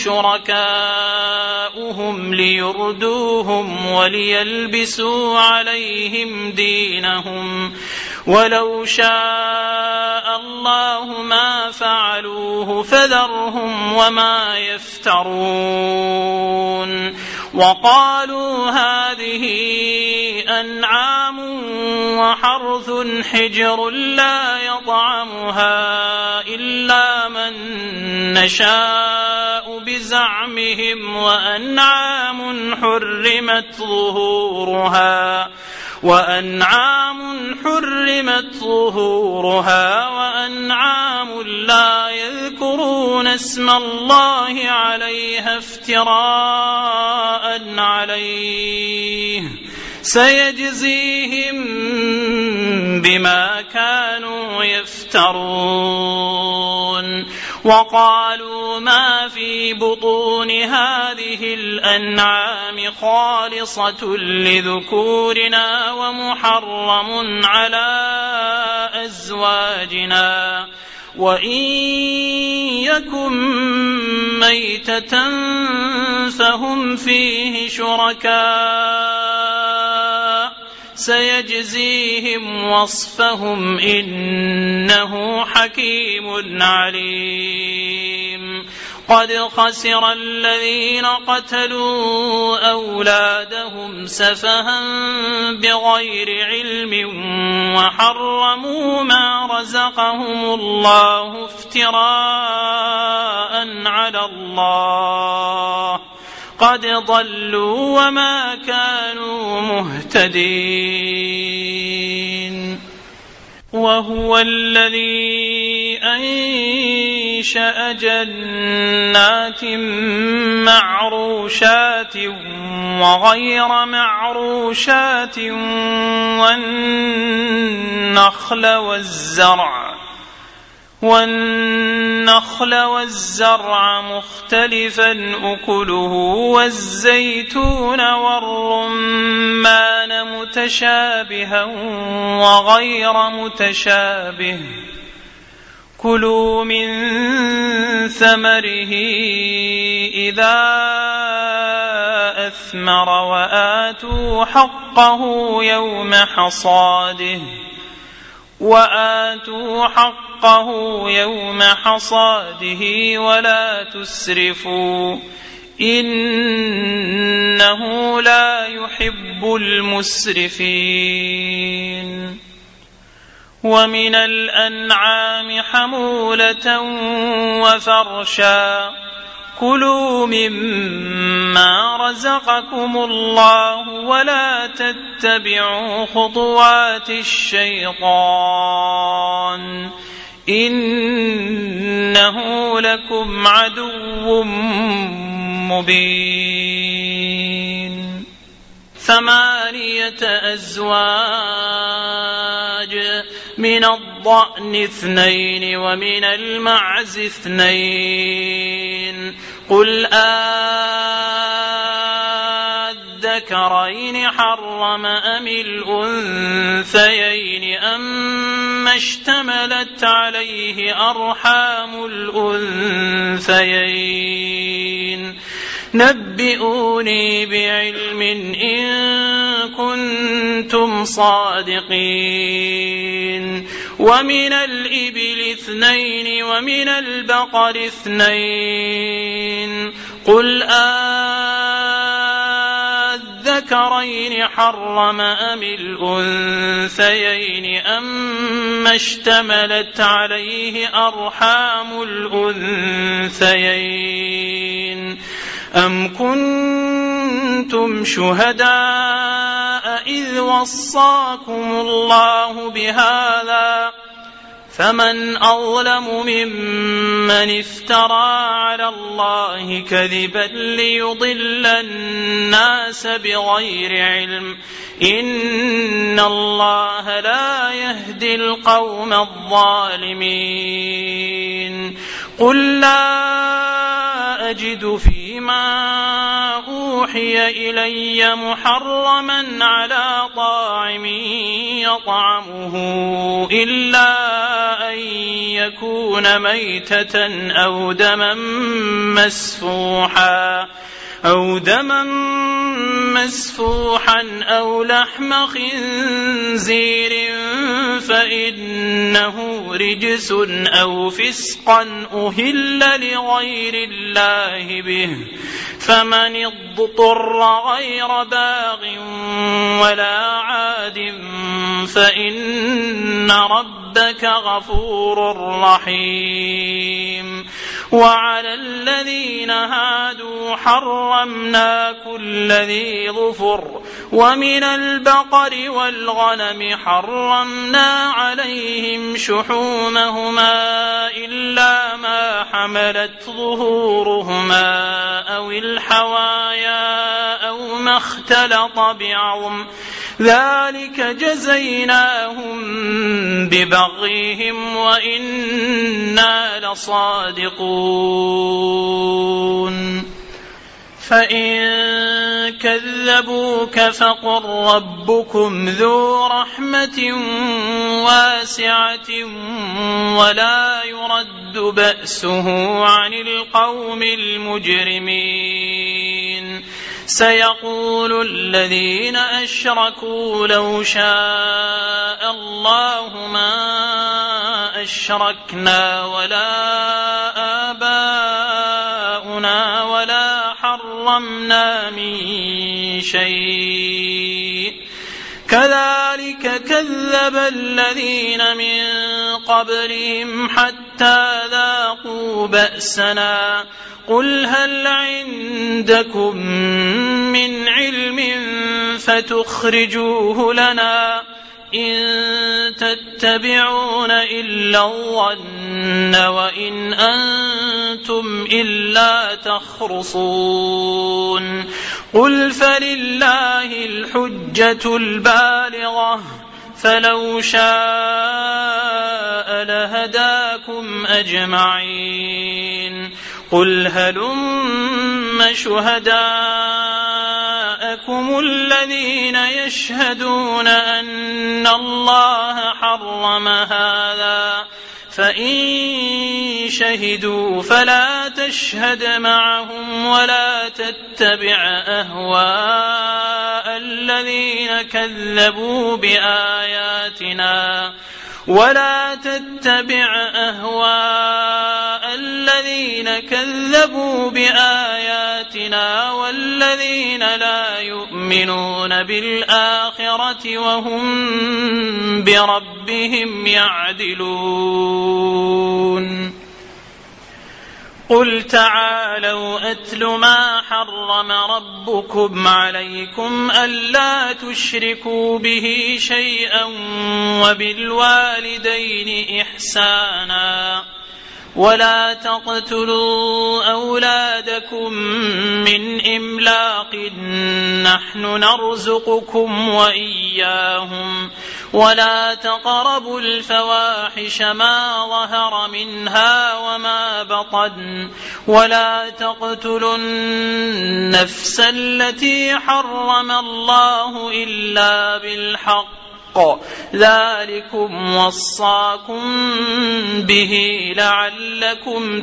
شركاؤهم ليردوهم وليلبسوا عليهم دينهم ولو شاء الله ما فعلوه فذرهم وما يفترون وقالوا هذه أنعام وحرث حجر لا يطعمها إلا من نشاء بزعمهم وأنعام حرمت ظهورها وأنعام حرمت ظهورها وأنعام لا يذكرون اسم الله عليها افتراء عليه سيجزيهم بما كانوا يفترون وقالوا ما في بطون هذه الأنعام خالصة لذكورنا ومحرم على أزواجنا وإن يكن ميتة فهم فيه شركاء سيجزيهم وصفهم إنه حكيم عليم قد خسر الذين قتلوا أولادهم سفها بغير علم وحرموا ما رزقهم الله افتراء على الله قد ضلوا وما كانوا مهتدين وهو الذي أنشأ جنات معروشات وغير معروشات والنخل والزرع والنخل والزرع مختلفا أكله والزيتون والرمان متشابها وغير متشابه كلوا من ثمره إذا أثمر وآتوا حقه يوم حصاده وآتوا حقه يوم حصاده ولا تسرفوا إنه لا يحب المسرفين ومن الأنعام حمولة وفرشا كلوا مما رزقكم الله ولا تتبعوا خطوات الشيطان إنه لكم عدو مبين ثمانية أزواج من الضأن اثنين ومن المعز اثنين قل الذكرين حرم أم الأنثيين أما اشتملت عليه أرحام الأنثيين نبئوني بعلم إن كنتم صادقين. ومن الإبل اثنين ومن البقر اثنين قل أذكرين حرم أم الأنثيين أما اشتملت عليه أرحام الأنثيين أم كنتم شهداء إذ وصاكم الله بهذا فمن أظلم ممن افترى على الله كذبا ليضل الناس بغير علم إن الله لا يهدي القوم الظالمين. قل لا أجد فيما أوحي إلي محرما على طاعم يطعمه إلا أن يكون ميتة أو دما مسفوحا أو دما مسفوحا أو لحم خنزير فإنه رجس أو فسقا أهل لغير الله به فمن اضطر غير باغ ولا عاد فإن ربك غفور رحيم. وعلى الذين هادوا حرمنا كل ذي ظفر ومن البقر والغنم حرمنا عليهم شحومهما إلا ما حملت ظهورهما أو الحوايا أو ما اختلط بعظم ذلك جزيناهم ببغيهم وإنا لصادقون. فإن كذبوك فقل ربكم ذو رحمة واسعة ولا يرد بأسه عن القوم المجرمين. سيقول الذين أشركوا لو شاء الله ما أشركنا ولا آباؤنا ولا حرمنا من شيء كذلك كذب الذين من قبلهم حتى ذاقوا بأسنا. قل هل عندكم من علم فتخرجوه لنا إن تتبعون إلا الظن وإن أنتم إلا تخرصون. قل فلله الحجة البالغة فلو شاء لهداكم أجمعين. قل هلم شهداءكم الذين يشهدون أن الله حرم هذا فإن شهدوا فلا تشهد معهم ولا تتبع أهواء الذين كذبوا بآياتنا ولا تتبع أهواء الذين كذبوا بآياتنا والذين لا يؤمنون بالآخرة وهم بربهم يعدلون. قل تعالوا أتل ما حرم ربكم عليكم ألا تشركوا به شيئا وبالوالدين إحسانا ولا تقتلوا أولادكم من إملاق نحن نرزقكم وإياهم ولا تقربوا الفواحش ما ظهر منها وما بطن ولا تقتلوا النفس التي حرم الله إلا بالحق ذلكم وصاكم به لعلكم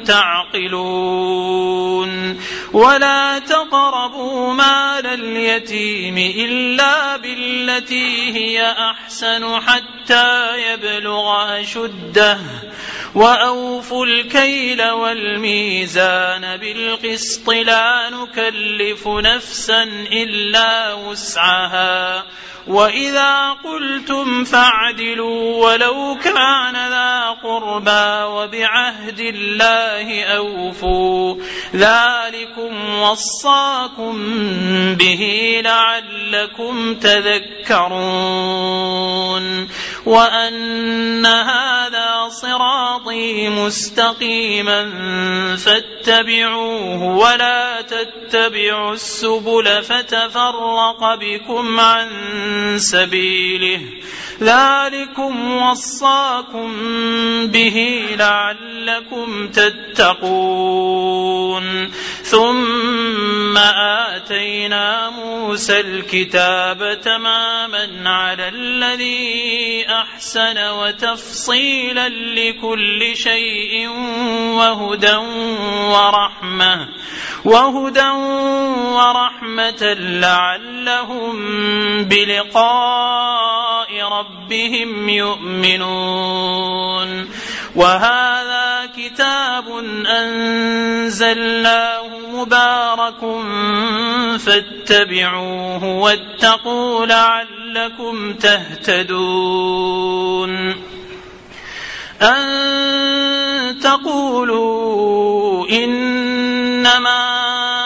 تعقلون ولا تقربوا مال اليتيم إلا بالتي هي أحسن حتى يبلغ أشده وأوفوا الكيل والميزان بالقسط لا نكلف نفسا إلا وسعها وإذا قلتم فاعدلوا ولو كان ذا قربى وبعهد الله أوفوا ذلكم وصاكم به لعلكم تذكرون وأن هذا صراطي مستقيما فاتبعوه ولا تتبعوا السبل فتفرق بكم عن سبيله ذلكم وصاكم به لعلكم تتقون ثم آتينا موسى الكتاب تماما على الذي أحسن وتفصيلا لكل شيء وهدى ورحمة وهدى ورحمة لعلهم بلقاء ربهم يؤمنون وهذا كتاب أنزلناه مبارك فاتبعوه واتقوا لعلكم تهتدون أن تقولوا إنما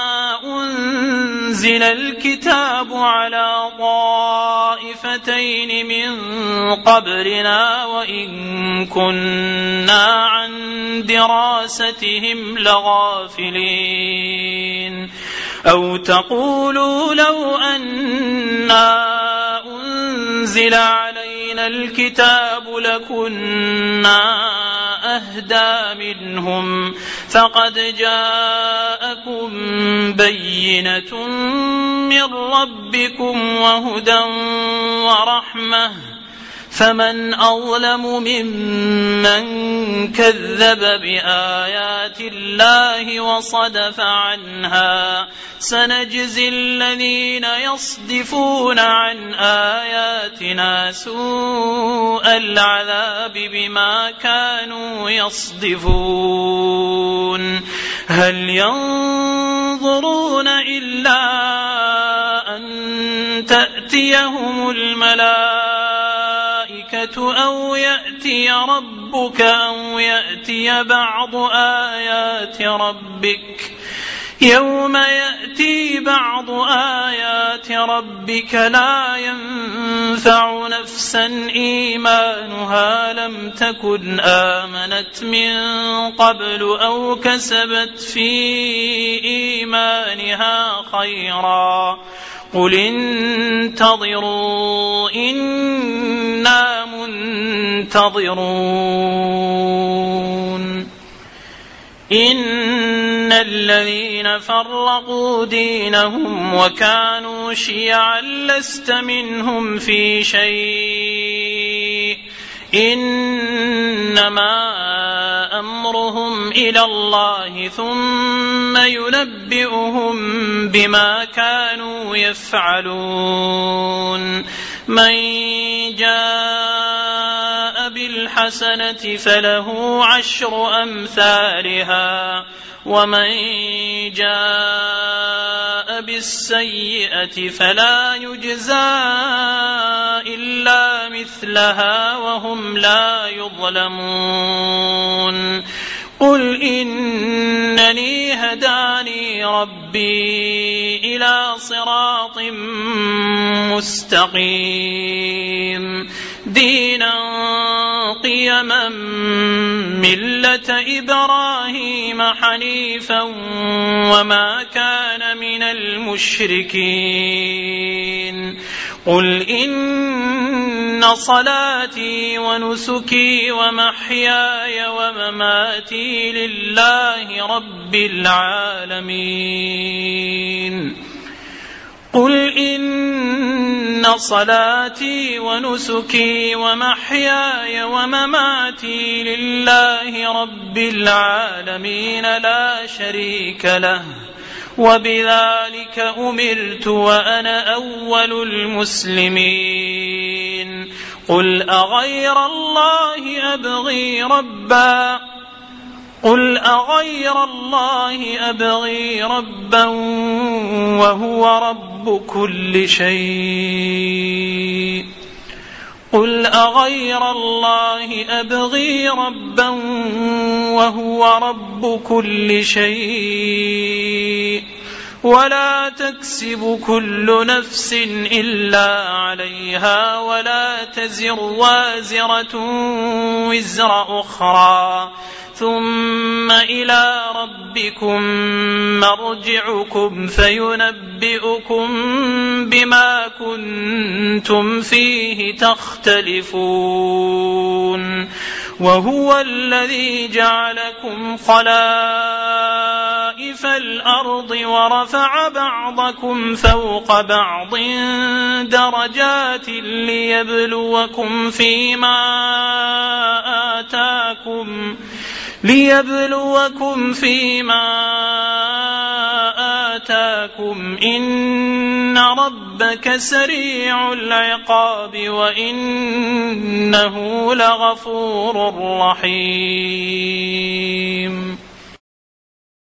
أنزل الكتاب على طائفتين من قبلنا وإن كنا عن دراستهم لغافلين أو تقولوا لو أنا أنزل علينا الكتاب لكنا أهدى منهم فقد جاءكم بينة من ربكم وهدى ورحمة فمن أظلم ممن كذب بآيات الله وصدف عنها سنجزي الذين يصدفون عن آياتنا سوء العذاب بما كانوا يصدفون هل ينظرون إلا أن تأتيهم الملائكة أو يأتي ربك أو يأتي بعض آيات ربك يوم يأتي بعض آيات ربك لا ينفع نفسا إيمانها لم تكن آمنت من قبل أو كسبت في إيمانها خيرا قل انتظروا إنا منتظرون إن الذين فرقوا دينهم وكانوا شيعا لست منهم في شيء إنما أمرهم إلى الله ثم ينبئهم بما كانوا يفعلون من جاء بالحسنة فله عشر أمثالها ومن جاء بالسيئة فلا يجزى إلا مثلها وهم لا يظلمون قل إنني هداني ربي إلى صراط مستقيم دينا قيما ملة إبراهيم حنيفا وما كان من المشركين قل إن صلاتي ونسكي ومحياي ومماتي لله رب العالمين قل إن صلاتي ونسكي ومحياي ومماتي لله رب العالمين لا شريك له وبذلك أمرت وأنا أول المسلمين قل أغير الله أبغي ربا قل أغير الله أبغي ربا وهو رب كل شيء قل أغير الله أبغي ربا وهو رب كل شيء ولا تكسب كل نفس إلا عليها ولا تزر وازرة وزر أخرى ثم إلى ربكم مرجعكم فينبئكم بما كنتم فيه تختلفون وهو الذي جعلكم خلائف الأرض ورفع بعضكم فوق بعض درجات ليبلوكم فيما آتاكم ليبلوكم فيما آتاكم إن ربك سريع العقاب وإنه لغفور رحيم